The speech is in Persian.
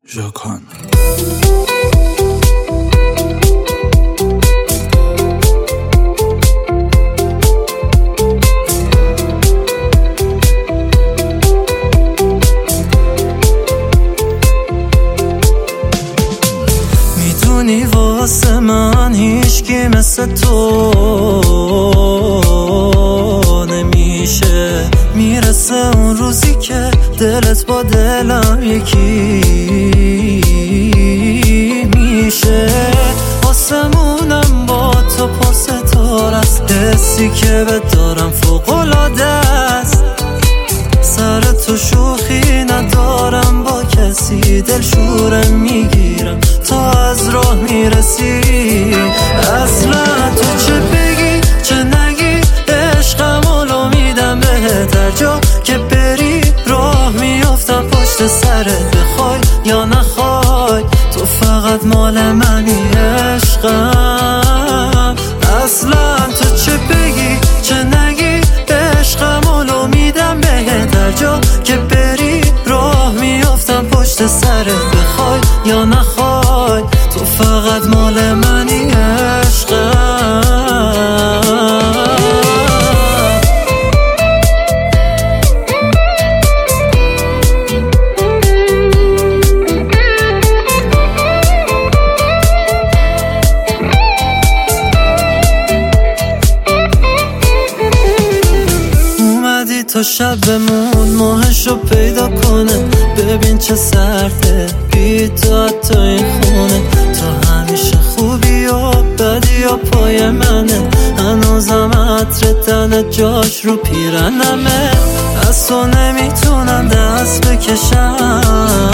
ژاکان. میدونی واسه من هیچکی مثل تو نمیشه، میرسه اون روزی که دلت با دلم یکی میشه. آسمونم با تو پر ستاره است، حسی که بهت دارم فوق‌العاده است. سر تو شوخی ندارم با کسی، دلشورم میگیرم تا از راه میرسی. اصلا تو چه بگی چه نگی، عشقم رو میدم بهت، هر جا که بری راه میافتم پشت سرت، بخوای یا نخوای تو فقط مال منی عشقم. اصلا تو چه بگی چه نگی، عشقم رو میدم بهت، هر جا که بری راه میافتم پشت سرت، بخوای یا نخوای تو فقط مال منی عشقم. تا شب بمون ماهشو پیدا کنه، ببین چه سرده بی تو حتی این خونه. تو همیشه خوبی و بدی و پای منه، هنوزم عطر تنت جاش رو پیرنمه. از تو نمیتونم دست بکشم،